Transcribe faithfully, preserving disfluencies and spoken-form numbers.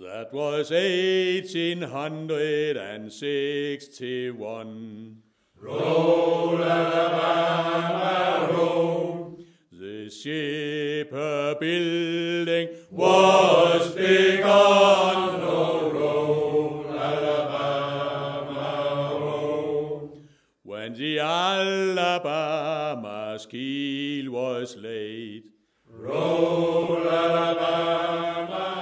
That was eighteen sixty-one. Roll, Alabama, roll. The ship-building was begun. Oh, roll, Alabama, roll. When the Alabama's keel was laid. Roll, Alabama,